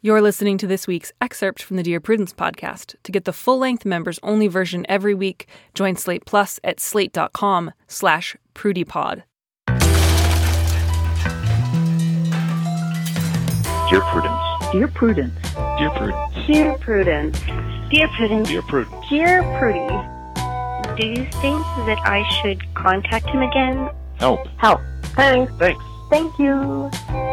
You're listening to this week's excerpt from the Dear Prudence podcast. To get the full-length members-only version every week, join Slate Plus at slate.com/prudypod. Dear Prudence. Dear Prudence. Dear Prudence. Dear Prudence. Dear Prudence. Dear Prudence. Dear Prudy. Do you think that I should contact him again? Help. Help. Thanks. Thanks. Thank you.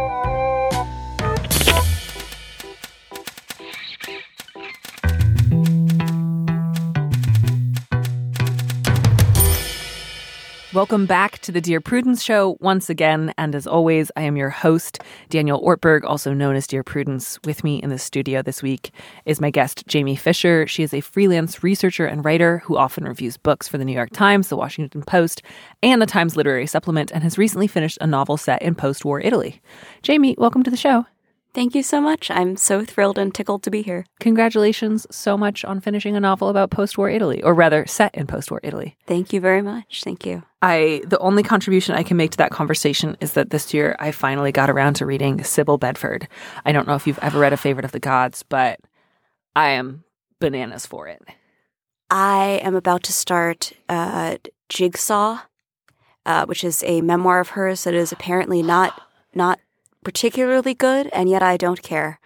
Welcome back to the Dear Prudence Show once again, and as always, I am your host, Daniel Ortberg, also known as Dear Prudence. With me in the studio this week is my guest, Jamie Fisher. She is a freelance researcher and writer who often reviews books for the New York Times, the Washington Post, and the Times Literary Supplement, and has recently finished a novel set in post-war Italy. Jamie, welcome to the show. Thank you so much. I'm so thrilled and tickled to be here. Congratulations so much on finishing a novel about post-war Italy, or rather, set in post-war Italy. Thank you very much. Thank you. The only contribution I can make to that conversation is that this year I finally got around to reading Sybil Bedford. I don't know if you've ever read A Favorite of the Gods, but I am bananas for it. I am about to start Jigsaw, which is a memoir of hers that is apparently not particularly good, and yet I don't care.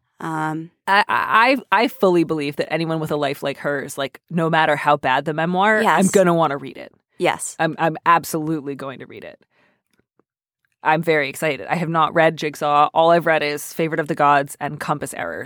I fully believe that anyone with a life like hers, like no matter how bad the memoir, Yes. I'm gonna want to read it. Yes. I'm absolutely going to read it. I'm very excited. I have not read Jigsaw. All I've read is Favorite of the Gods and Compass Error,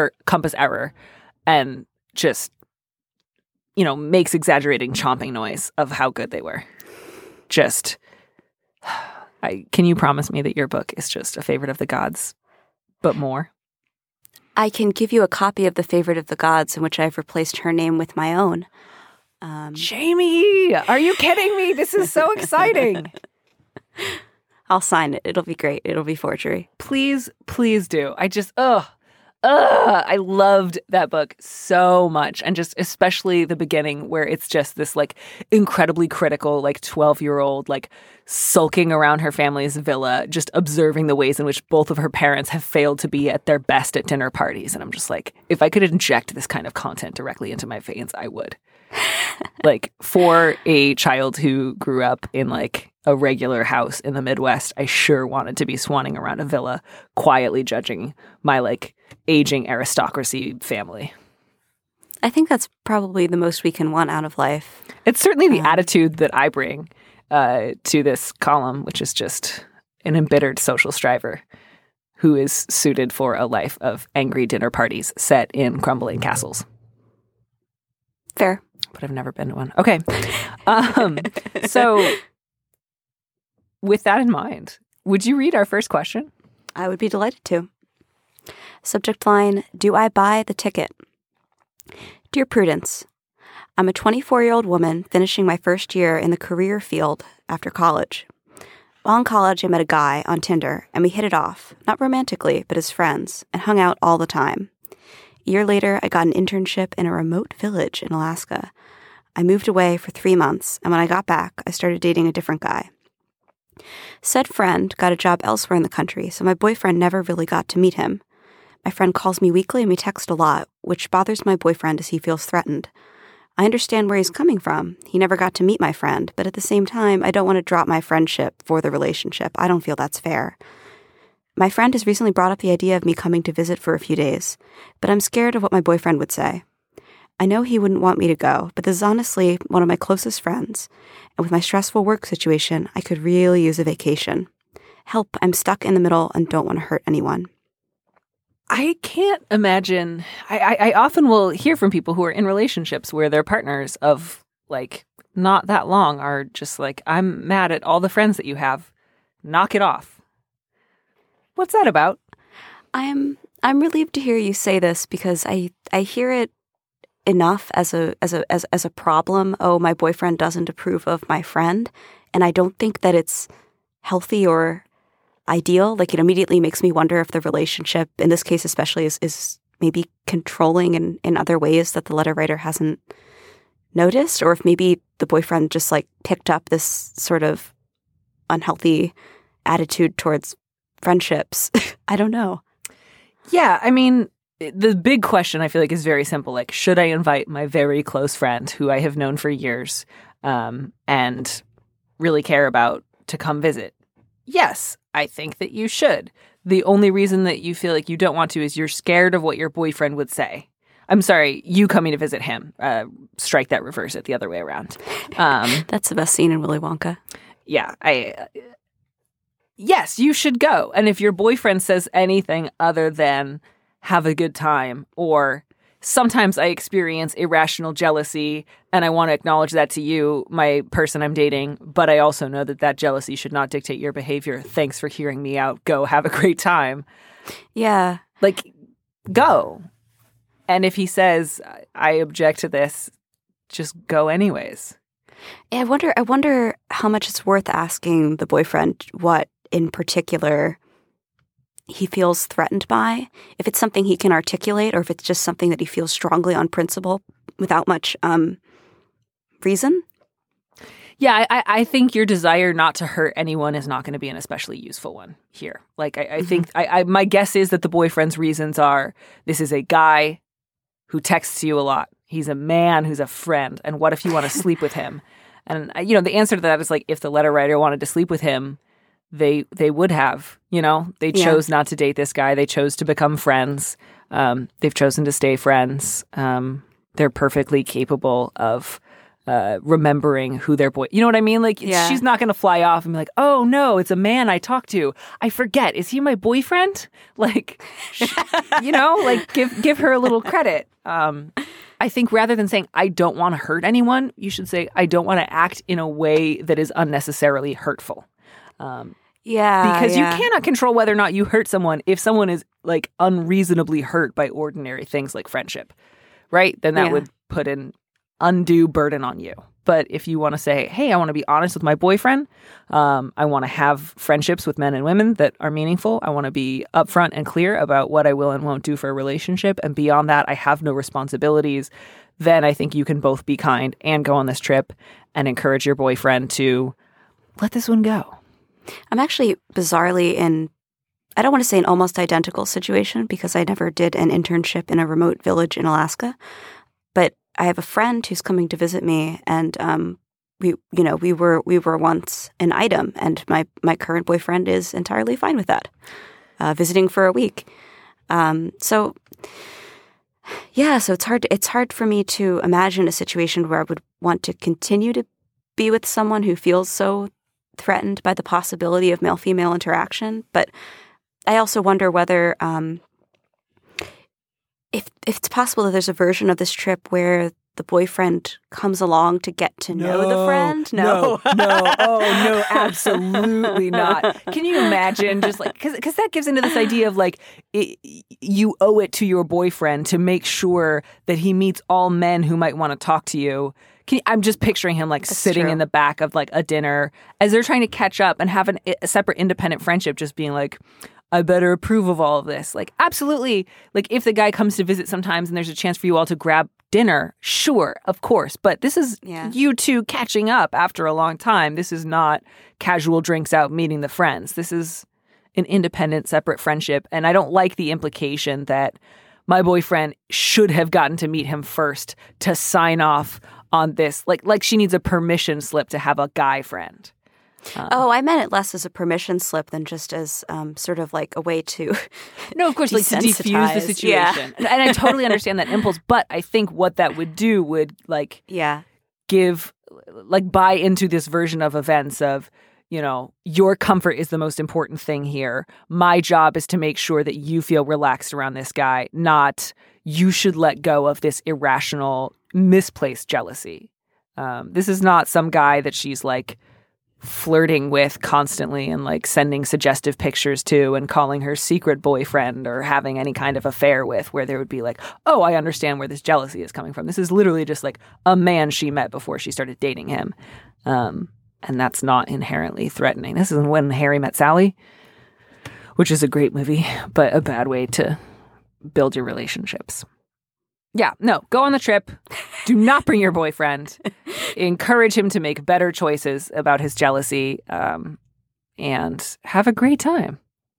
and just, makes exaggerating chomping noise of how good they were. Just, can you promise me that your book is just A Favorite of the Gods, but more? I can give you a copy of The Favorite of the Gods in which I've replaced her name with my own. Jamie, are you kidding me? This is so exciting. I'll sign it. It'll be great. It'll be forgery. Please do. I loved that book so much. And just especially the beginning where it's just this like incredibly critical, like 12-year-old, like sulking around her family's villa, just observing the ways in which both of her parents have failed to be at their best at dinner parties. And I'm just like, if I could inject this kind of content directly into my veins, I would. Like, for a child who grew up in like a regular house in the Midwest, I sure wanted to be swanning around a villa, quietly judging my like aging aristocracy family. I think that's probably the most we can want out of life. It's certainly the attitude that I bring to this column, which is just an embittered social striver who is suited for a life of angry dinner parties set in crumbling castles. Fair. But I've never been to one. Okay. So with that in mind, would you read our first question? I would be delighted to. Subject line, do I buy the ticket? Dear Prudence, I'm a 24-year-old woman finishing my first year in the career field after college. While in college, I met a guy on Tinder, and we hit it off, not romantically, but as friends, and hung out all the time. A year later, I got an internship in a remote village in Alaska. I moved away for 3 months, and when I got back, I started dating a different guy. Said friend got a job elsewhere in the country, so my boyfriend never really got to meet him. My friend calls me weekly and we text a lot, which bothers my boyfriend as he feels threatened. I understand where he's coming from. He never got to meet my friend, but at the same time, I don't want to drop my friendship for the relationship. I don't feel that's fair. My friend has recently brought up the idea of me coming to visit for a few days, but I'm scared of what my boyfriend would say. I know he wouldn't want me to go, but this is honestly one of my closest friends, and with my stressful work situation, I could really use a vacation. Help, I'm stuck in the middle and don't want to hurt anyone. I can't imagine. I often will hear from people who are in relationships where their partners of like not that long are just like, I'm mad at all the friends that you have. Knock it off. What's that about? I'm relieved to hear you say this because I hear it enough as a problem. Oh, my boyfriend doesn't approve of my friend, and I don't think that it's healthy or ideal. Like, it immediately makes me wonder if the relationship, in this case especially, is maybe controlling in other ways that the letter writer hasn't noticed, or if maybe the boyfriend just like picked up this sort of unhealthy attitude towards friendships. I don't know. Yeah, I mean, the big question I feel like is very simple. Like, should I invite my very close friend who I have known for years and really care about to come visit? Yes, I think that you should. The only reason that you feel like you don't want to is you're scared of what your boyfriend would say. I'm sorry, you coming to visit him. Strike that, reverse it the other way around. That's the best scene in Willy Wonka. Yeah, yes, you should go. And if your boyfriend says anything other than have a good time, or sometimes I experience irrational jealousy and I want to acknowledge that to you, my person I'm dating, but I also know that jealousy should not dictate your behavior. Thanks for hearing me out. Go have a great time. Yeah. Like, go. And if he says, I object to this, just go anyways. Yeah, I wonder how much it's worth asking the boyfriend what in particular he feels threatened by, if it's something he can articulate or if it's just something that he feels strongly on principle without much reason. Yeah, I think your desire not to hurt anyone is not going to be an especially useful one here. Like, I think my guess is that the boyfriend's reasons are, this is a guy who texts you a lot. He's a man who's a friend. And what if you want to sleep with him? And, the answer to that is like, if the letter writer wanted to sleep with him, they would have, they chose not to date this guy. They chose to become friends. They've chosen to stay friends. They're perfectly capable of remembering who their boy, you know what I mean? Like, she's not going to fly off and be like, oh no, it's a man I talked to. I forget. Is he my boyfriend? Like, like give her a little credit. I think rather than saying, I don't want to hurt anyone, you should say, I don't want to act in a way that is unnecessarily hurtful. Because you cannot control whether or not you hurt someone if someone is like unreasonably hurt by ordinary things like friendship, right? Then that would put an undue burden on you. But if you want to say, hey, I want to be honest with my boyfriend. I want to have friendships with men and women that are meaningful. I want to be upfront and clear about what I will and won't do for a relationship. And beyond that, I have no responsibilities. Then I think you can both be kind and go on this trip and encourage your boyfriend to let this one go. I'm actually bizarrely I don't want to say an almost identical situation because I never did an internship in a remote village in Alaska. But I have a friend who's coming to visit me, and we were once an item, and my current boyfriend is entirely fine with that, visiting for a week. So it's hard for me to imagine a situation where I would want to continue to be with someone who feels so threatened by the possibility of male-female interaction. But I also wonder whether if it's possible that there's a version of this trip where the boyfriend comes along to get to know the friend. No. Oh, no, absolutely not. Can you imagine just like, because that gives into this idea of like, you owe it to your boyfriend to make sure that he meets all men who might want to talk to you. I'm just picturing him like sitting in the back of like a dinner as they're trying to catch up and have a separate independent friendship, just being like, I better approve of all of this. Like, absolutely. Like, if the guy comes to visit sometimes and there's a chance for you all to grab dinner, sure, of course. But this is you two catching up after a long time. This is not casual drinks out meeting the friends. This is an independent, separate friendship. And I don't like the implication that my boyfriend should have gotten to meet him first to sign off on this. Like she needs a permission slip to have a guy friend. I meant it less as a permission slip than just as sort of like a way to no, of course, like to defuse the situation. And I totally understand that impulse, but I think what that would do would give buy into this version of events of, your comfort is the most important thing here. My job is to make sure that you feel relaxed around this guy, not you should let go of this irrational, misplaced jealousy. This is not some guy that she's like flirting with constantly and like sending suggestive pictures to and calling her secret boyfriend or having any kind of affair with, where there would be like, oh, I understand where this jealousy is coming from. This is literally just like a man she met before she started dating him. And that's not inherently threatening. This is When Harry Met Sally, which is a great movie, but a bad way to build your relationships. Yeah, no, go on the trip. Do not bring your boyfriend. Encourage him to make better choices about his jealousy, and have a great time.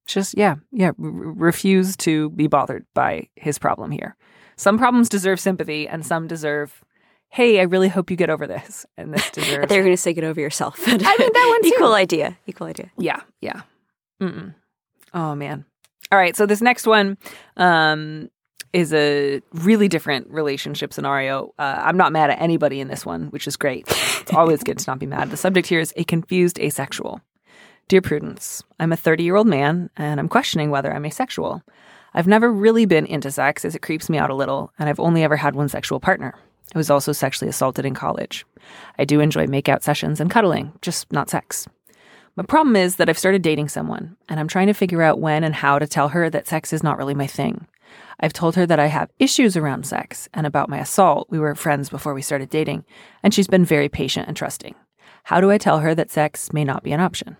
Just, refuse to be bothered by his problem here. Some problems deserve sympathy and some deserve, hey, I really hope you get over this. And this deserves... They're going to say get over yourself. I mean, that one too. Equal idea. Yeah. Mm-mm. Oh, man. All right, so this next one is a really different relationship scenario. I'm not mad at anybody in this one, which is great. It's always good to not be mad. The subject here is a confused asexual. Dear Prudence, I'm a 30-year-old man, and I'm questioning whether I'm asexual. I've never really been into sex, as it creeps me out a little, and I've only ever had one sexual partner. I was also sexually assaulted in college. I do enjoy make-out sessions and cuddling, just not sex. My problem is that I've started dating someone, and I'm trying to figure out when and how to tell her that sex is not really my thing. I've told her that I have issues around sex, and about my assault, we were friends before we started dating, and she's been very patient and trusting. How do I tell her that sex may not be an option?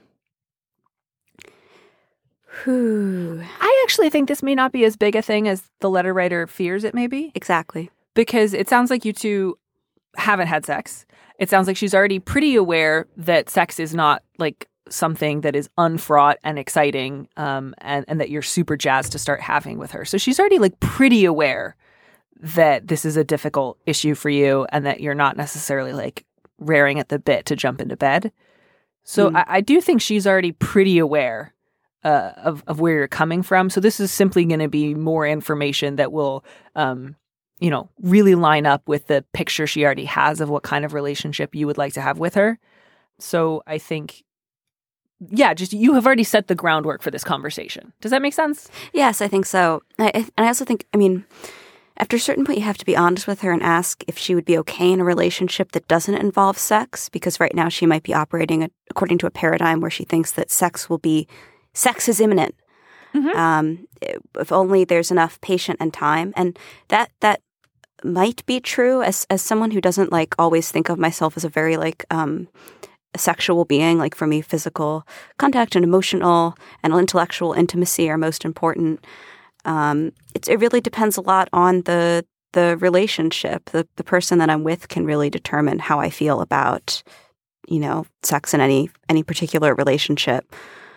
I actually think this may not be as big a thing as the letter writer fears it may be. Exactly. Because it sounds like you two haven't had sex. It sounds like she's already pretty aware that sex is not like something that is unfraught and exciting, and that you're super jazzed to start having with her. So she's already like pretty aware that this is a difficult issue for you and that you're not necessarily like raring at the bit to jump into bed. So I do think she's already pretty aware of where you're coming from. So this is simply going to be more information that will, really line up with the picture she already has of what kind of relationship you would like to have with her. So I think, just you have already set the groundwork for this conversation. Does that make sense? Yes, I think so. And I also think, after a certain point, you have to be honest with her and ask if she would be okay in a relationship that doesn't involve sex, because right now she might be operating according to a paradigm where she thinks that sex is imminent. Mm-hmm. If only there's enough patience and time. And that might be true as someone who doesn't like always think of myself as a very like a sexual being. Like for me, physical contact and emotional and intellectual intimacy are most important. It really depends a lot on the relationship. The person that I'm with can really determine how I feel about, sex in any particular relationship.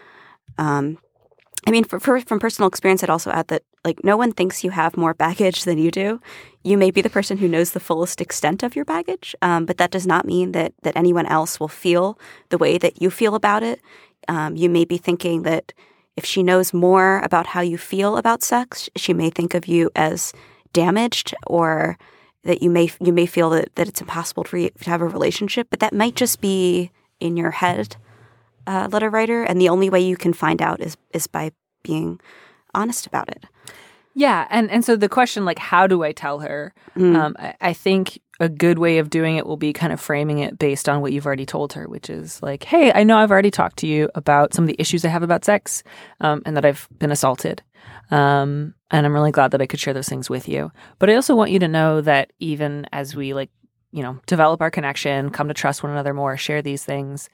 From personal experience, I'd also add that like no one thinks you have more baggage than you do. You may be the person who knows the fullest extent of your baggage, but that does not mean that anyone else will feel the way that you feel about it. You may be thinking that if she knows more about how you feel about sex, she may think of you as damaged, or that you may feel that it's impossible for you to have a relationship. But that might just be in your head, letter writer, and the only way you can find out is by being honest about it. Yeah, and so the question, like, how do I tell her? I think a good way of doing it will be kind of framing it based on what you've already told her, which is like, hey, I know I've already talked to you about some of the issues I have about sex, and that I've been assaulted. And I'm really glad that I could share those things with you. But I also want you to know that even as we develop our connection, come to trust one another more, share these things,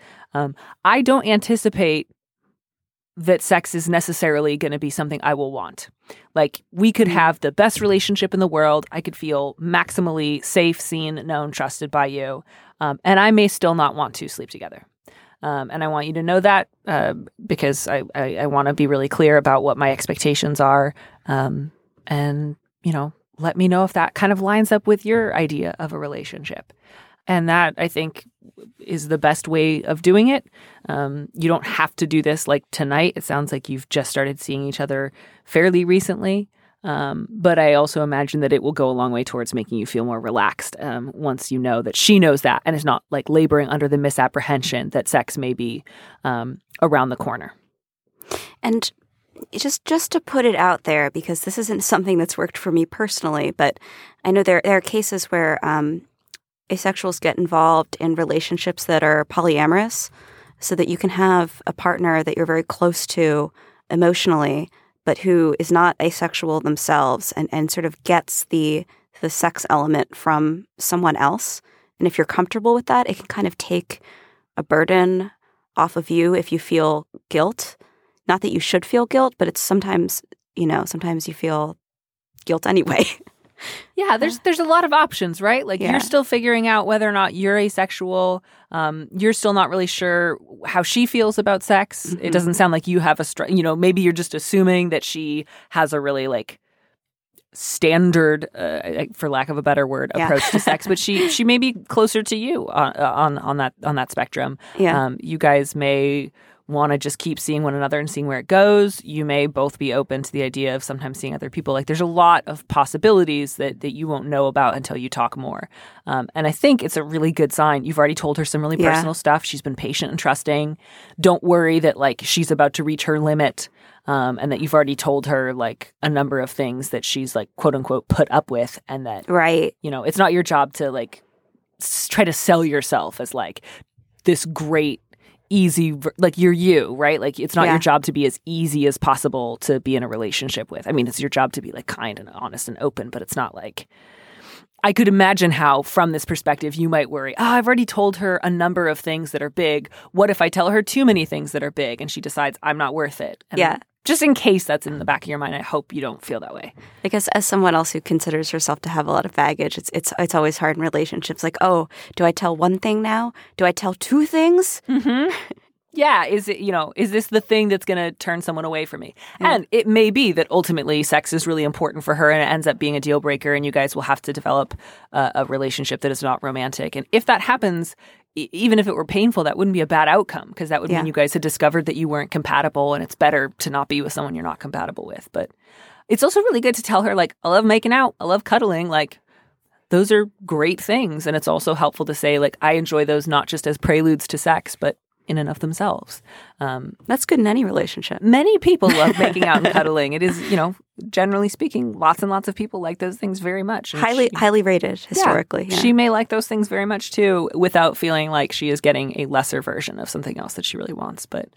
I don't anticipate that sex is necessarily going to be something I will want. Like, we could have the best relationship in the world. I could feel maximally safe, seen, known, trusted by you. And I may still not want to sleep together. And I want you to know that because I want to be really clear about what my expectations are. And, let me know if that kind of lines up with your idea of a relationship. And that, I think, is the best way of doing it. You don't have to do this like tonight. It sounds like you've just started seeing each other fairly recently. But I also imagine that it will go a long way towards making you feel more relaxed once you know that she knows that and is not like laboring under the misapprehension that sex may be around the corner. And just to put it out there, because this isn't something that's worked for me personally, but I know there are cases where asexuals get involved in relationships that are polyamorous, so that you can have a partner that you're very close to emotionally, but who is not asexual themselves and sort of gets the sex element from someone else. And if you're comfortable with that, it can kind of take a burden off of you if you feel guilt. Not that you should feel guilt, but it's sometimes you feel guilt anyway. Yeah, there's a lot of options, right? Like Yeah. you're still figuring out whether or not you're asexual. You're still not really sure how she feels about sex. It doesn't sound like you have maybe you're just assuming that she has a really like standard, for lack of a better word, Yeah. approach to sex, but she may be closer to you on that spectrum. Yeah. You guys may want to just keep seeing one another and seeing where it goes. You may both be open to the idea of sometimes seeing other people. Like there's a lot of possibilities that you won't know about until you talk more. And I think it's a really good sign. You've already told her some really Yeah. personal stuff. She's been patient and trusting. Don't worry that like she's about to reach her limit. And that you've already told her like a number of things that she's like quote unquote put up with, and that Right. it's not your job to like try to sell yourself as like this great easy like you're you, right? Like it's not Yeah. your job to be as easy as possible to be in a relationship with. I mean, it's your job to be like kind and honest and open, but it's not like I could imagine how from this perspective you might worry, I've already told her a number of things that are big. What if I tell her too many things that are big and she decides I'm not worth it? And Yeah. just in case that's in the back of your mind, I hope you don't feel that way. I guess as someone else who considers herself to have a lot of baggage, it's always hard in relationships. Like, oh, do I tell one thing now? Do I tell two things? Yeah, is this the thing that's going to turn someone away from me? And it may be that ultimately sex is really important for her and it ends up being a deal breaker and you guys will have to develop a relationship that is not romantic. And if that happens, even if it were painful, that wouldn't be a bad outcome because that would Yeah. mean you guys had discovered that you weren't compatible and it's better to not be with someone you're not compatible with. But it's also really good to tell her, like, I love making out, I love cuddling, like, those are great things. And it's also helpful to say, like, I enjoy those not just as preludes to sex, but in and of themselves. That's good in any relationship. Many people love making out and cuddling. It is, generally speaking, lots and lots of people like those things very much. And Highly rated historically. Yeah. she may like those things very much too, without feeling like she is getting a lesser version of something else that she really wants. But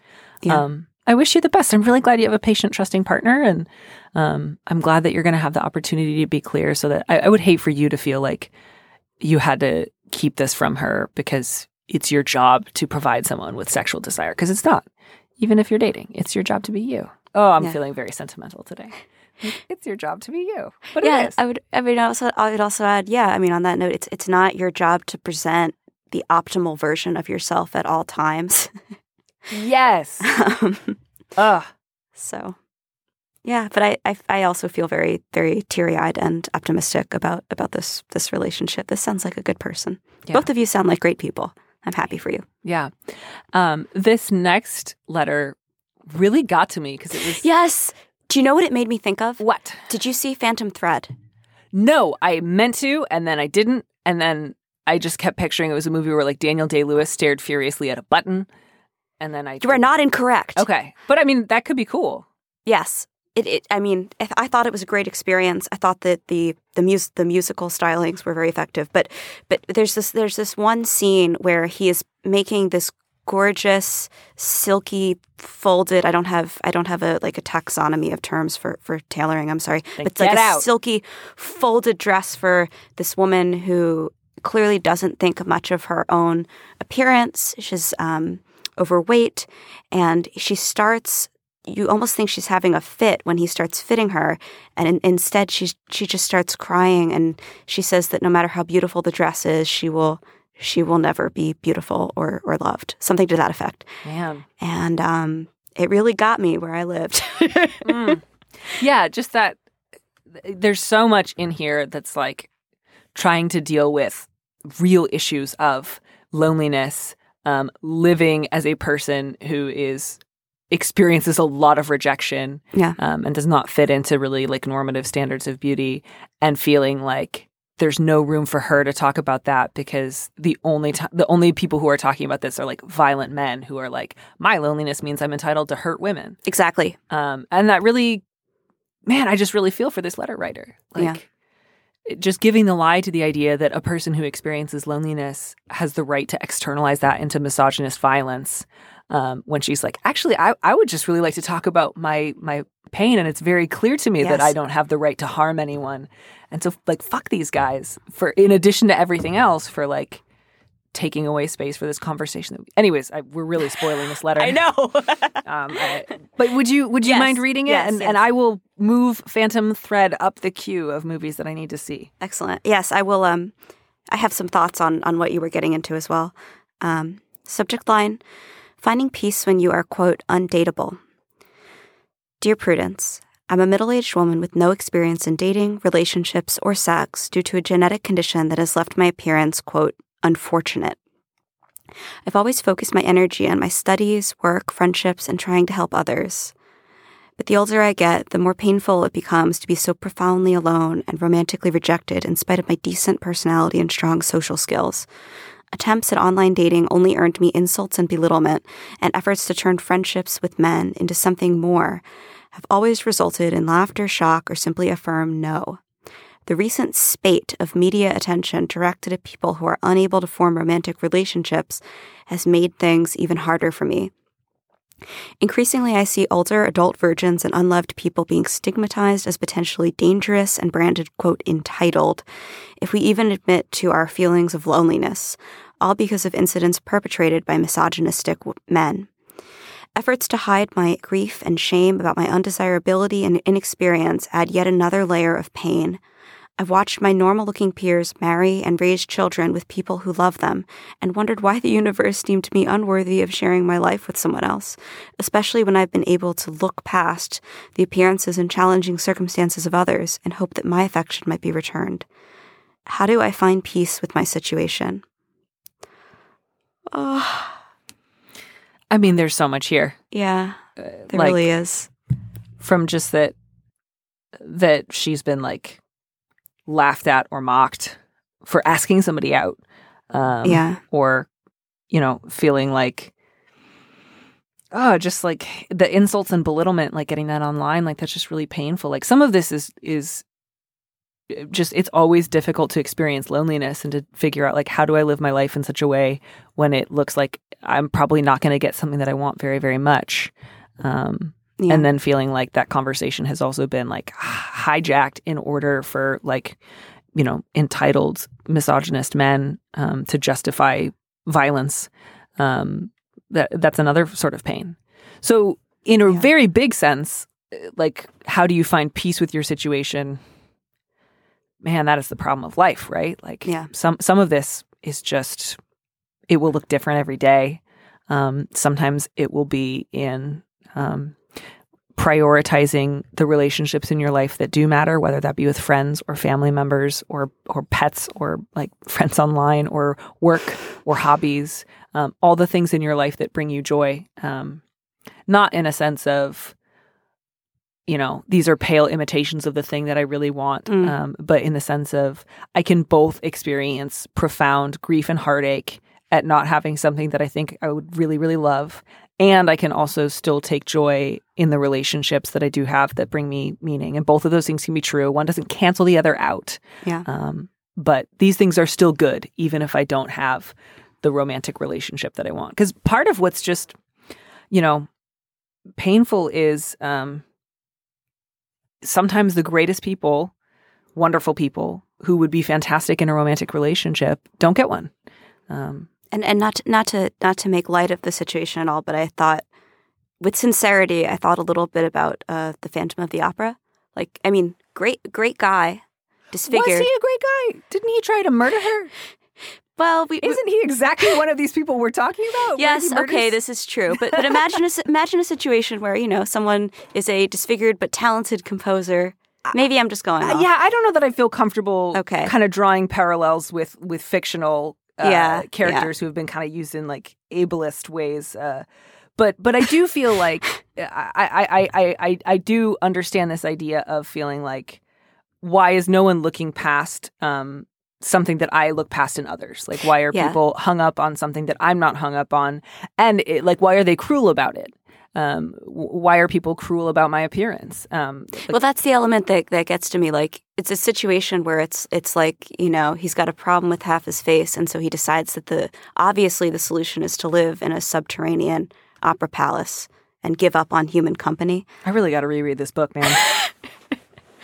I wish you the best. I'm really glad you have a patient, trusting partner, and I'm glad that you're going to have the opportunity to be clear. So that I would hate for you to feel like you had to keep this from her because it's your job to provide someone with sexual desire, because it's not. Even if you're dating, it's your job to be you. Oh, I'm feeling very sentimental today. It's your job to be you. But it is. I would also add, on that note, it's not your job to present the optimal version of yourself at all times. Yes. Ugh. So, yeah, but I also feel very, very teary-eyed and optimistic about this relationship. This sounds like a good person. Yeah. Both of you sound like great people. I'm happy for you. Yeah. This next letter really got to me because it was... Yes. Do you know what it made me think of? What? Did you see Phantom Thread? No, I meant to, and then I didn't, and then I just kept picturing it was a movie where like Daniel Day-Lewis stared furiously at a button, and then You are not incorrect. Okay. But I mean, that could be cool. Yes. I thought it was a great experience. I thought that the musical stylings were very effective. But there's this one scene where he is making this gorgeous, silky, folded. I don't have a taxonomy of terms for tailoring. I'm sorry, Then but it's like get a out. silky, folded dress for this woman who clearly doesn't think much of her own appearance. She's overweight, and she starts. You almost think she's having a fit when he starts fitting her, and instead she just starts crying, and she says that no matter how beautiful the dress is, she will never be beautiful or loved, something to that effect. Man. And it really got me where I lived. Yeah, just that there's so much in here that's like trying to deal with real issues of loneliness, living as a person who experiences a lot of rejection, Yeah. And does not fit into really like normative standards of beauty, and feeling like there's no room for her to talk about that because the only people who are talking about this are like violent men who are like, my loneliness means I'm entitled to hurt women. Exactly. And that really, man, I just really feel for this letter writer. Like, just giving the lie to the idea that a person who experiences loneliness has the right to externalize that into misogynist violence. When she's like, actually, I would just really like to talk about my pain, and it's very clear to me that Yes. I don't have the right to harm anyone. And so, like, fuck these guys for, in addition to everything else, for like taking away space for this conversation. Anyways, we're really spoiling this letter. I know. But would you Yes, mind reading it? yes, And yes. I will move Phantom Thread up the queue of movies that I need to see. Excellent. Yes, I will. I have some thoughts on what you were getting into as well. Subject line, finding peace when you are, quote, undateable. Dear Prudence, I'm a middle-aged woman with no experience in dating, relationships, or sex due to a genetic condition that has left my appearance, quote, unfortunate. I've always focused my energy on my studies, work, friendships, and trying to help others. But the older I get, the more painful it becomes to be so profoundly alone and romantically rejected in spite of my decent personality and strong social skills. Attempts at online dating only earned me insults and belittlement, and efforts to turn friendships with men into something more have always resulted in laughter, shock, or simply a firm no. The recent spate of media attention directed at people who are unable to form romantic relationships has made things even harder for me. Increasingly, I see older adult virgins and unloved people being stigmatized as potentially dangerous and branded, quote, entitled, if we even admit to our feelings of loneliness, all because of incidents perpetrated by misogynistic men. Efforts to hide my grief and shame about my undesirability and inexperience add yet another layer of pain. I've watched my normal-looking peers marry and raise children with people who love them and wondered why the universe deemed me unworthy of sharing my life with someone else, especially when I've been able to look past the appearances and challenging circumstances of others and hope that my affection might be returned. How do I find peace with my situation? Oh, I mean, there's so much here. yeah, there like- really is. From just that she's been like laughed at or mocked for asking somebody out. Yeah. Or, feeling like, just like the insults and belittlement, like getting that online, like that's just really painful. Like some of this is just, it's always difficult to experience loneliness and to figure out like, how do I live my life in such a way when it looks like I'm probably not going to get something that I want very, very much. Yeah. And then feeling like that conversation has also been like hijacked in order for like, entitled misogynist men to justify violence. That's another sort of pain. So in a very big sense, like how do you find peace with your situation? Man, that is the problem of life, right? Like some of this is just, it will look different every day. Sometimes it will be in prioritizing the relationships in your life that do matter, whether that be with friends or family members or pets or like friends online or work or hobbies, all the things in your life that bring you joy. Not in a sense of, these are pale imitations of the thing that I really want, but in the sense of I can both experience profound grief and heartache at not having something that I think I would really, really love. And I can also still take joy in the relationships that I do have that bring me meaning. And both of those things can be true. One doesn't cancel the other out. Yeah. But these things are still good, even if I don't have the romantic relationship that I want. Because part of what's just, painful is sometimes the greatest people, wonderful people who would be fantastic in a romantic relationship don't get one. And not to make light of the situation at all, but I thought, with sincerity, I thought a little bit about the Phantom of the Opera. Like, I mean, great guy, disfigured. Was he a great guy? Didn't he try to murder her? Well, isn't he exactly one of these people we're talking about? Yes, okay, this is true. But imagine a situation where someone is a disfigured but talented composer. Maybe I'm just going off. Yeah, I don't know that I feel comfortable. Okay. Kind of drawing parallels with fictional. Characters who have been kind of used in like ableist ways, but I do feel like I do understand this idea of feeling like, why is no one looking past something that I look past in others? Like, why are people hung up on something that I'm not hung up on, and why are they cruel about it? Why are people cruel about my appearance? Well, that's the element that gets to me. Like, it's a situation where it's like, he's got a problem with half his face. And so he decides that obviously the solution is to live in a subterranean opera palace and give up on human company. I really got to reread this book, man.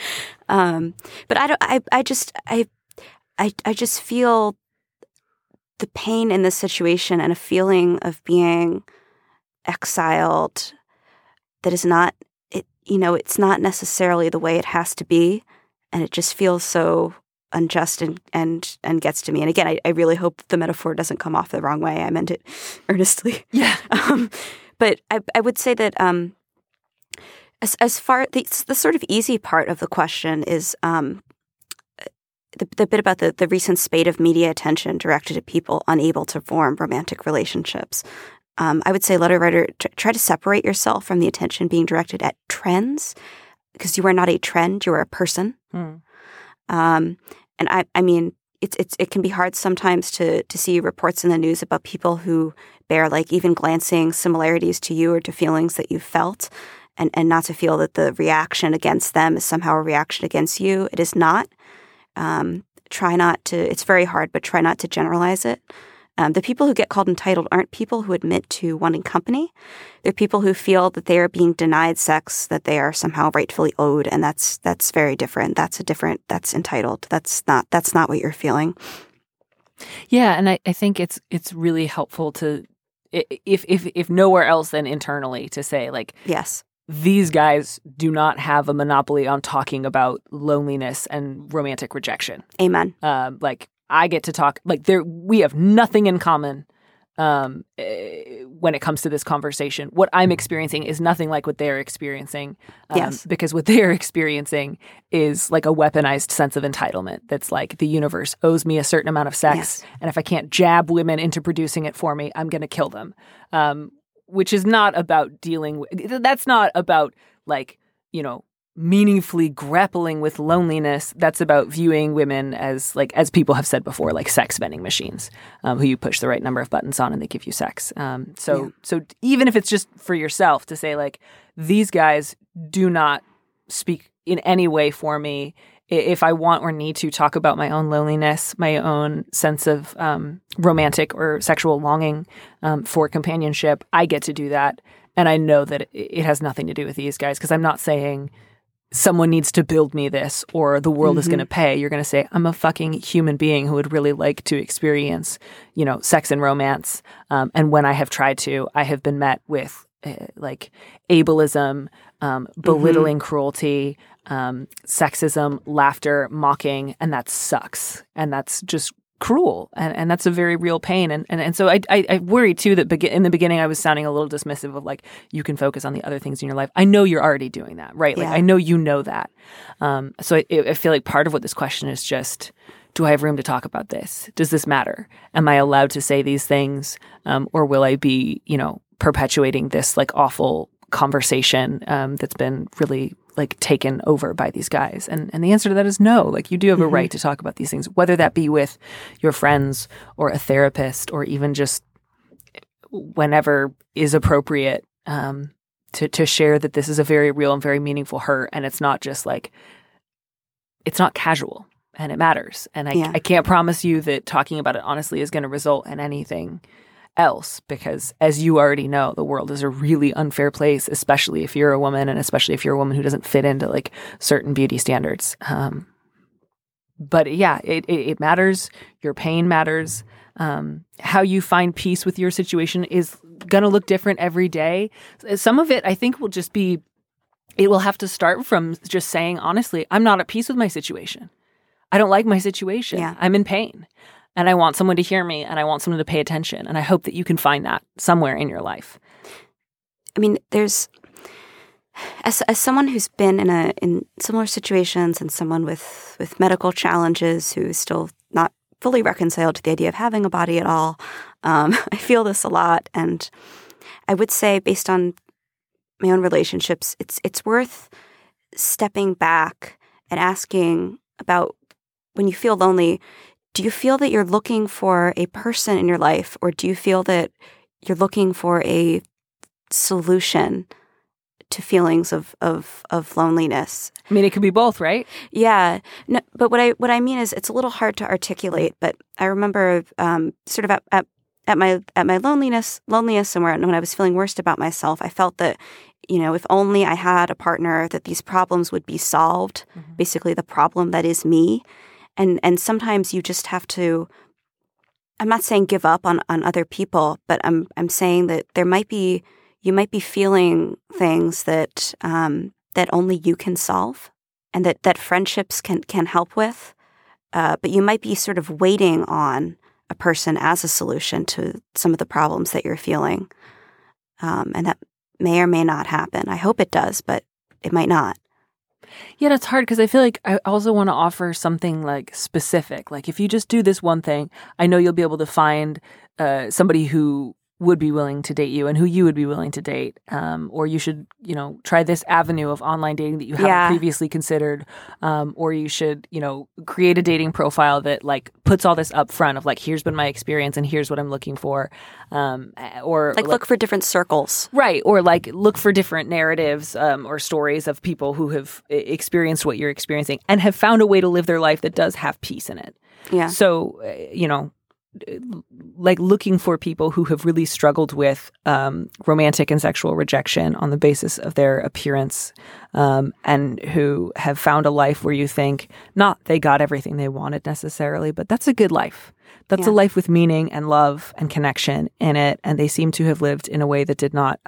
But I just feel the pain in this situation and a feeling of being exiled that is not, it's not necessarily the way it has to be. And it just feels so unjust and gets to me. And again, I really hope the metaphor doesn't come off the wrong way. I meant it earnestly. Yeah. But I would say that as far the sort of easy part of the question is the bit about the recent spate of media attention directed at people unable to form romantic relationships. I would say, letter writer, try to separate yourself from the attention being directed at trends, because you are not a trend, you are a person. And I mean, it can be hard sometimes to see reports in the news about people who bear like even glancing similarities to you or to feelings that you've felt, and not to feel that the reaction against them is somehow a reaction against you. It is not. Try not to, it's very hard, but try not to generalize it. The people who get called entitled aren't people who admit to wanting company. They're people who feel that they are being denied sex that they are somehow rightfully owed, and that's very different. That's entitled. That's not what you're feeling. Yeah, and I think it's really helpful to, if nowhere else than internally, to say like, yes, these guys do not have a monopoly on talking about loneliness and romantic rejection. Amen. Like, I get to talk, like, we have nothing in common when it comes to this conversation. What I'm experiencing is nothing like what they're experiencing. Yes. Because what they're experiencing is like a weaponized sense of entitlement that's like the universe owes me a certain amount of sex, Yes. and if I can't jab women into producing it for me, I'm going to kill them. Which is not about dealing with, that's not about like, meaningfully grappling with loneliness. That's about viewing women as people have said before, like sex vending machines, who you push the right number of buttons on and they give you sex. So even if it's just for yourself to say like, these guys do not speak in any way for me. If I want or need to talk about my own loneliness, my own sense of romantic or sexual longing for companionship, I get to do that. And I know that it has nothing to do with these guys, because I'm not saying someone needs to build me this or the world is going to pay. You're going to say, I'm a fucking human being who would really like to experience, sex and romance. And when I have tried to, I have been met with like ableism, belittling cruelty, sexism, laughter, mocking, and that sucks. And that's just cruel. And that's a very real pain. And so I worry too that in the beginning I was sounding a little dismissive of like, you can focus on the other things in your life. I know you're already doing that, right? Like I know you know that. So I feel like part of what this question is just, do I have room to talk about this? Does this matter? Am I allowed to say these things? Or will I be, perpetuating this like awful conversation that's been really like taken over by these guys? And the answer to that is no. Like, you do have a right to talk about these things, whether that be with your friends or a therapist or even just whenever is appropriate, to share that this is a very real and very meaningful hurt. And it's not just like, it's not casual, and it matters. And I can't promise you that talking about it honestly is going to result in anything else, because as you already know, the world is a really unfair place, especially if you're a woman, and especially if you're a woman who doesn't fit into like certain beauty standards. But yeah, it matters. Your pain matters. How you find peace with your situation is going to look different every day. Some of it, I think, will just be, it will have to start from just saying, honestly, I'm not at peace with my situation. I don't like my situation. Yeah. I'm in pain. And I want someone to hear me, and I want someone to pay attention. And I hope that you can find that somewhere in your life. I mean, there's, as someone who's been in similar situations, and someone with medical challenges who's still not fully reconciled to the idea of having a body at all, I feel this a lot. And I would say, based on my own relationships, it's worth stepping back and asking about, when you feel lonely, do you feel that you're looking for a person in your life, or do you feel that you're looking for a solution to feelings of loneliness? I mean, it could be both, right? Yeah. No, but what I mean is, it's a little hard to articulate. But I remember sort of at my loneliest and when I was feeling worst about myself, I felt that, if only I had a partner, that these problems would be solved. Basically, the problem that is me. And sometimes you just have to I'm not saying give up on other people, but I'm saying that you might be feeling things that that only you can solve, and that friendships can help with. But you might be sort of waiting on a person as a solution to some of the problems that you're feeling, and that may or may not happen. I hope it does, but it might not. Yeah, that's hard because I feel like I also want to offer something like specific. Like if you just do this one thing, I know you'll be able to find somebody who would be willing to date you and who you would be willing to date. Or you should, try this avenue of online dating that you haven't previously considered. Or you should, create a dating profile that like puts all this up front of like, here's been my experience and here's what I'm looking for. Or like look for different circles. Right. Or like look for different narratives or stories of people who have experienced what you're experiencing and have found a way to live their life that does have peace in it. Yeah. So, like looking for people who have really struggled with romantic and sexual rejection on the basis of their appearance, and who have found a life where you think not they got everything they wanted necessarily, but that's a good life. That's a life with meaning and love and connection in it, and they seem to have lived in a way that did not,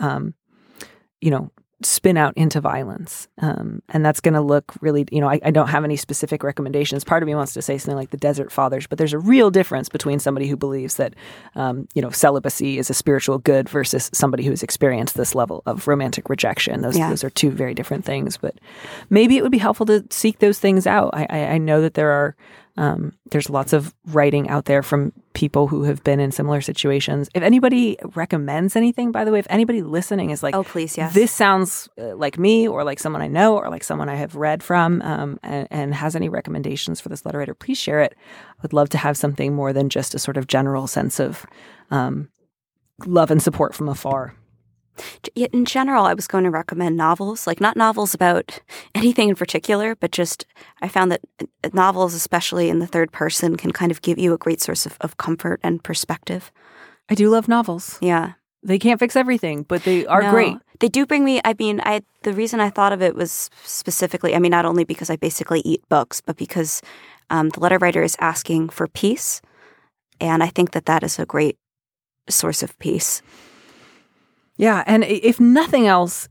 spin out into violence. And that's going to look really, I don't have any specific recommendations. Part of me wants to say something like the Desert Fathers, but there's a real difference between somebody who believes that, celibacy is a spiritual good versus somebody who's experienced this level of romantic rejection. Those are two very different things, but maybe it would be helpful to seek those things out. I know that there's lots of writing out there from people who have been in similar situations. If anybody recommends anything, by the way, if anybody listening is like, oh, please, yes, this sounds like me or like someone I know or like someone I have read from, and has any recommendations for this letter writer, please share it. I would love to have something more than just a sort of general sense of love and support from afar. In general, I was going to recommend novels, like not novels about anything in particular, but just I found that novels, especially in the third person, can kind of give you a great source of comfort and perspective. I do love novels. Yeah. They can't fix everything, but they are great. They do bring me, the reason I thought of it was specifically, not only because I basically eat books, but because the letter writer is asking for peace. And I think that is a great source of peace. Yeah, and if nothing else,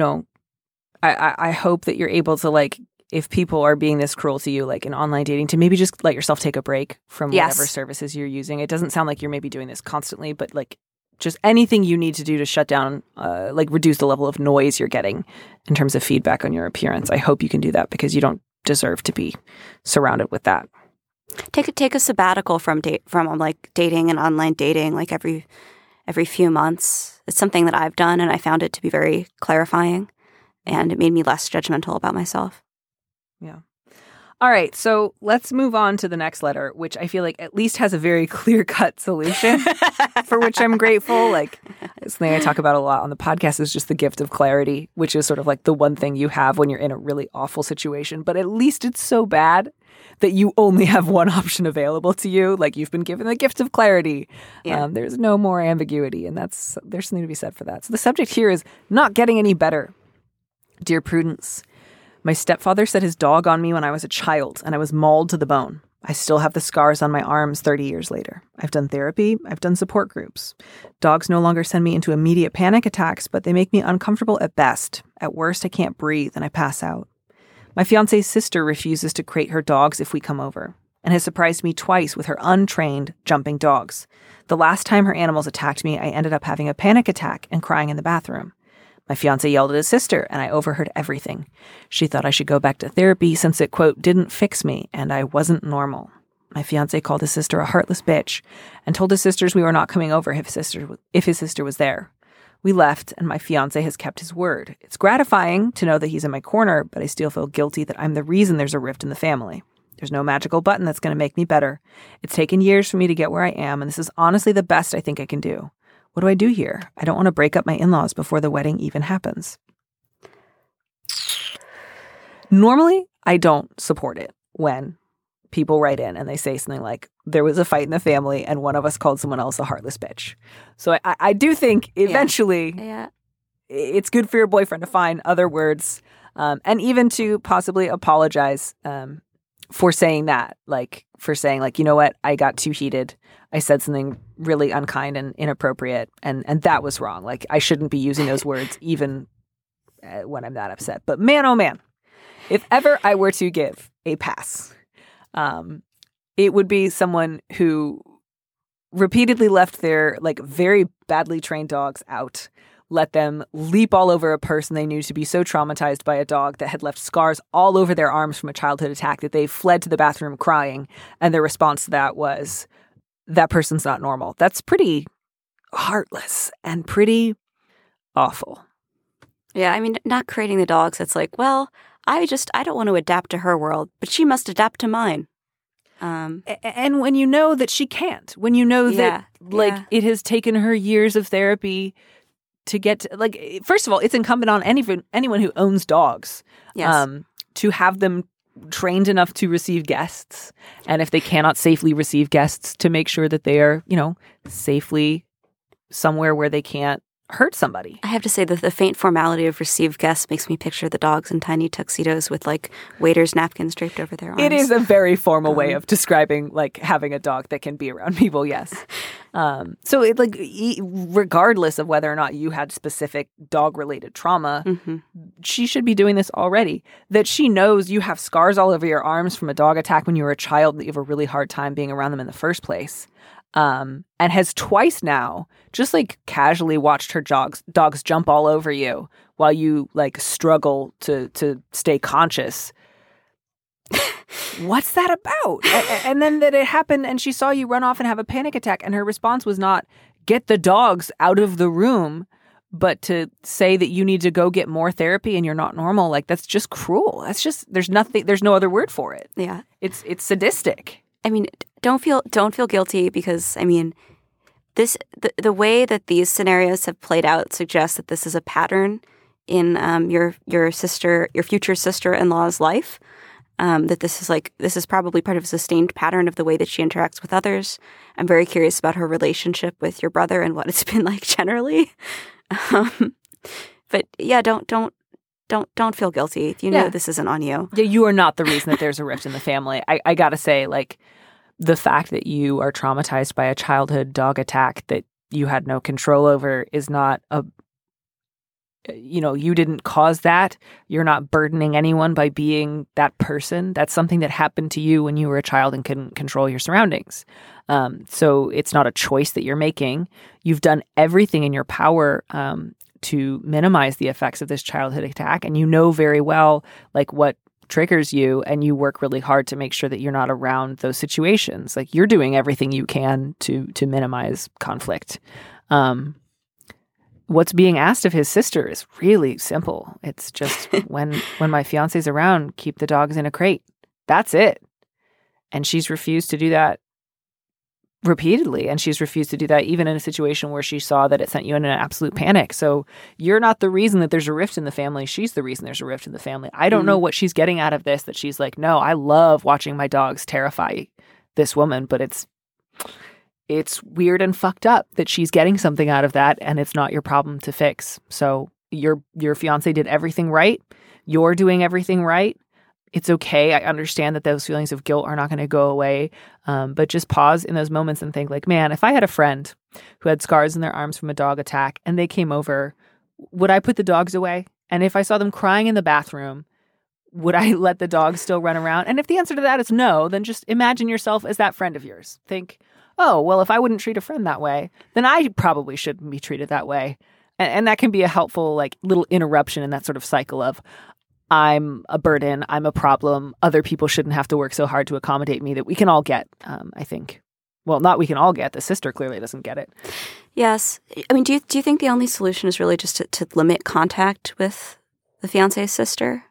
I hope that you're able to, like, if people are being this cruel to you, like in online dating, to maybe just let yourself take a break from whatever services you're using. It doesn't sound like you're maybe doing this constantly, but like just anything you need to do to shut down, reduce the level of noise you're getting in terms of feedback on your appearance. I hope you can do that because you don't deserve to be surrounded with that. Take a sabbatical from dating and online dating, like every few months. It's something that I've done, and I found it to be very clarifying, and it made me less judgmental about myself. Yeah. All right, so let's move on to the next letter, which I feel like at least has a very clear-cut solution, for which I'm grateful. Like, something I talk about a lot on the podcast is just the gift of clarity, which is sort of like the one thing you have when you're in a really awful situation, but at least it's so bad that you only have one option available to you. Like, you've been given the gift of clarity. Yeah. There's no more ambiguity, and there's something to be said for that. So the subject here is not getting any better. Dear Prudence, my stepfather set his dog on me when I was a child, and I was mauled to the bone. I still have the scars on my arms 30 years later. I've done therapy. I've done support groups. Dogs no longer send me into immediate panic attacks, but they make me uncomfortable at best. At worst, I can't breathe, and I pass out. My fiance's sister refuses to crate her dogs if we come over, and has surprised me twice with her untrained jumping dogs. The last time her animals attacked me, I ended up having a panic attack and crying in the bathroom. My fiance yelled at his sister, and I overheard everything. She thought I should go back to therapy since it, quote, didn't fix me, and I wasn't normal. My fiance called his sister a heartless bitch and told his sisters we were not coming over if his sister was there. We left, and my fiancé has kept his word. It's gratifying to know that he's in my corner, but I still feel guilty that I'm the reason there's a rift in the family. There's no magical button that's going to make me better. It's taken years for me to get where I am, and this is honestly the best I think I can do. What do I do here? I don't want to break up my in-laws before the wedding even happens. Normally, I don't support it when people write in and they say something like, there was a fight in the family and one of us called someone else a heartless bitch. So I do think eventually it's good for your boyfriend to find other words and even to possibly apologize for saying that, like for saying like, you know what, I got too heated. I said something really unkind and inappropriate, and that was wrong. Like I shouldn't be using those words even when I'm that upset. But man, oh man, if ever I were to give a pass, it would be someone who repeatedly left their like very badly trained dogs out, let them leap all over a person they knew to be so traumatized by a dog that had left scars all over their arms from a childhood attack that they fled to the bathroom crying. And their response to that was, that person's not normal. That's pretty heartless and pretty awful. Yeah, I mean, not creating the dogs. It's like, well, I don't want to adapt to her world, but she must adapt to mine. And when you know that she can't, when you know that it has taken her years of therapy to get to, like, first of all, it's incumbent on anyone who owns dogs to have them trained enough to receive guests. And if they cannot safely receive guests, to make sure that they are, safely somewhere where they can't hurt somebody. I have to say that the faint formality of received guests makes me picture the dogs in tiny tuxedos with like waiters' napkins draped over their arms. It is a very formal way of describing like having a dog that can be around people. Yes. So it regardless of whether or not you had specific dog related trauma, she should be doing this already. That she knows you have scars all over your arms from a dog attack when you were a child, that you have a really hard time being around them in the first place. And has twice now just like casually watched her dogs jump all over you while you like struggle to stay conscious. What's that about? And then that it happened and she saw you run off and have a panic attack, and her response was not get the dogs out of the room, but to say that you need to go get more therapy and you're not normal. Like, that's just cruel. That's just, there's no other word for it. Yeah. It's sadistic. I mean, don't feel guilty, because I mean, the way that these scenarios have played out suggests that this is a pattern in your future sister-in-law's life. That this is probably part of a sustained pattern of the way that she interacts with others. I'm very curious about her relationship with your brother and what it's been like generally. But yeah, don't feel guilty. You know this isn't on you. Yeah, you are not the reason that there's a rift in the family. I gotta say, like, the fact that you are traumatized by a childhood dog attack that you had no control over is not you didn't cause that. You're not burdening anyone by being that person. That's something that happened to you when you were a child and couldn't control your surroundings. So it's not a choice that you're making. You've done everything in your power to minimize the effects of this childhood attack. And you know very well, like, what triggers you, and you work really hard to make sure that you're not around those situations. Like, you're doing everything you can to minimize conflict. What's being asked of his sister is really simple. It's just when my fiance's around, keep the dogs in a crate. That's it. And she's refused to do that repeatedly. And she's refused to do that even in a situation where she saw that it sent you in an absolute panic. So you're not the reason that there's a rift in the family. She's the reason there's a rift in the family. I don't know what she's getting out of this, that she's like, no, I love watching my dogs terrify this woman, but it's weird and fucked up that she's getting something out of that, and it's not your problem to fix. So your fiance did everything right. You're doing everything right. It's okay. I understand that those feelings of guilt are not going to go away. But just pause in those moments and think, like, man, if I had a friend who had scars in their arms from a dog attack and they came over, would I put the dogs away? And if I saw them crying in the bathroom, would I let the dogs still run around? And if the answer to that is no, then just imagine yourself as that friend of yours. Think, oh, well, if I wouldn't treat a friend that way, then I probably shouldn't be treated that way. And that can be a helpful, like, little interruption in that sort of cycle of, I'm a burden, I'm a problem, other people shouldn't have to work so hard to accommodate me, that we can all get, I think. Well, not we can all get. The sister clearly doesn't get it. Yes. I mean, do you think the only solution is really just to limit contact with the fiance's sister?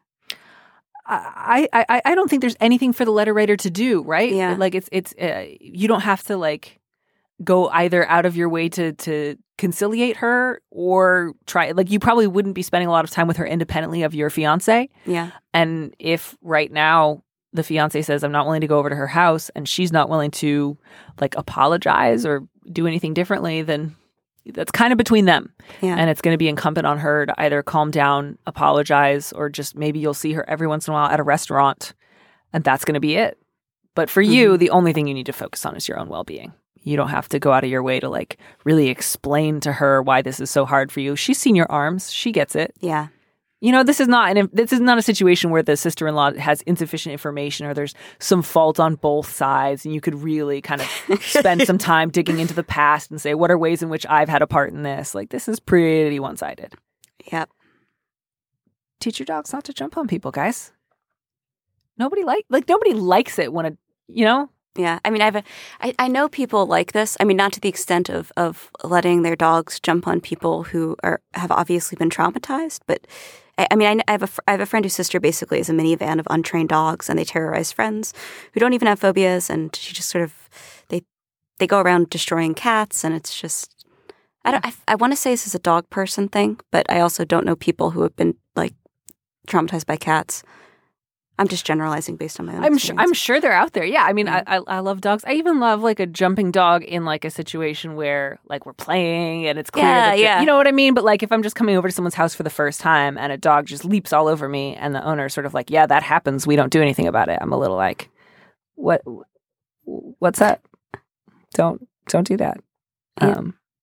I don't think there's anything for the letter writer to do, right? Yeah. Like, it's you don't have to, like, go either out of your way to conciliate her or try. Like, you probably wouldn't be spending a lot of time with her independently of your fiance. Yeah. And if right now the fiance says, I'm not willing to go over to her house, and she's not willing to, like, apologize or do anything differently, then that's kind of between them. Yeah. And it's going to be incumbent on her to either calm down, apologize, or just maybe you'll see her every once in a while at a restaurant and that's going to be it. But for you, the only thing you need to focus on is your own well-being. You don't have to go out of your way to like really explain to her why this is so hard for you. She's seen your arms. She gets it. Yeah. You know, this is not a situation where the sister-in-law has insufficient information or there's some fault on both sides, and you could really kind of spend some time digging into the past and say, what are ways in which I've had a part in this? Like, this is pretty one-sided. Yep. Teach your dogs not to jump on people, guys. Nobody likes it when you know. Yeah, I mean, I know people like this. I mean, not to the extent of letting their dogs jump on people who have obviously been traumatized, but I mean, I have a friend whose sister basically is a minivan of untrained dogs, and they terrorize friends who don't even have phobias, and she just sort of they go around destroying cats, and it's just I want to say this is a dog person thing, but I also don't know people who have been like traumatized by cats. I'm just generalizing based on my own experience. I'm sure they're out there. Yeah, I mean, I love dogs. I even love like a jumping dog in like a situation where like we're playing and it's clear that you know what I mean? But like if I'm just coming over to someone's house for the first time and a dog just leaps all over me and the owner's sort of like, yeah, that happens. We don't do anything about it. I'm a little like, what's that? Don't do that. Yeah.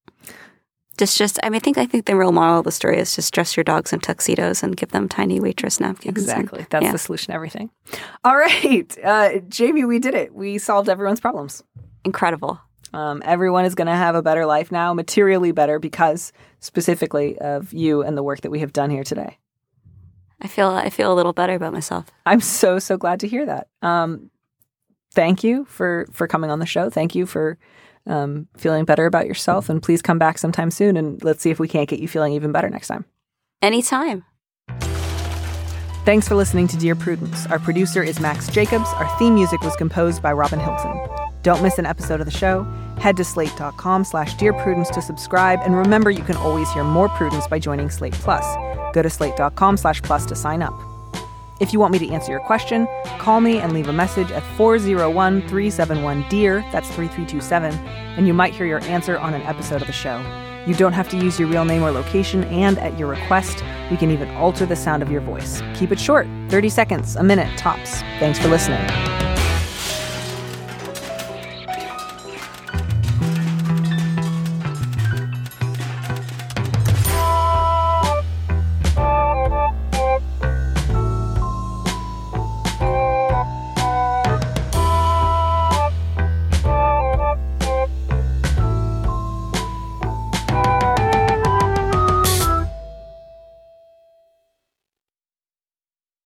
I think the real moral of the story is just dress your dogs in tuxedos and give them tiny waitress napkins. Exactly. That's the solution to everything. All right. Jamie, we did it. We solved everyone's problems. Incredible. Everyone is going to have a better life now, materially better, because specifically of you and the work that we have done here today. I feel a little better about myself. I'm so glad to hear that. Thank you for coming on the show. Thank you for feeling better about yourself, and please come back sometime soon, and let's see if we can't get you feeling even better next time. Anytime. Thanks for listening to Dear Prudence. Our producer is Max Jacobs. Our theme music was composed by Robin Hilton. Don't miss an episode of the show. Head to slate.com/Dear Prudence to subscribe, and remember, you can always hear more Prudence by joining Slate Plus. Go to slate.com/plus to sign up. If you want me to answer your question, call me and leave a message at 401-371-DEAR, that's 3327, and you might hear your answer on an episode of the show. You don't have to use your real name or location, and at your request, we can even alter the sound of your voice. Keep it short, 30 seconds, a minute, tops. Thanks for listening.